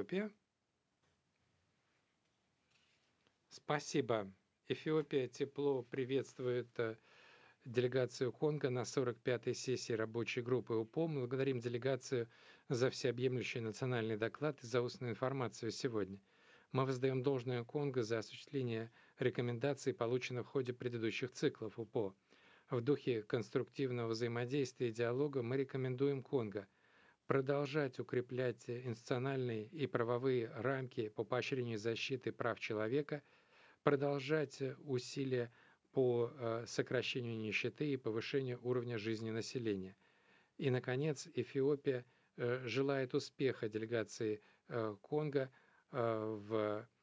Эфиопия? Спасибо. Эфиопия тепло приветствует делегацию Конго на 45-й сессии рабочей группы УПО. Мы благодарим делегацию за всеобъемлющий национальный доклад и за устную информацию сегодня. Мы воздаем должное Конго за осуществление рекомендаций, полученных в ходе предыдущих циклов УПО. В духе конструктивного взаимодействия и диалога мы рекомендуем Конго продолжать укреплять институциональные и правовые рамки по поощрению защиты прав человека, продолжать усилия по сокращению нищеты и повышению уровня жизни населения. И, наконец, Эфиопия желает успеха делегации Конго в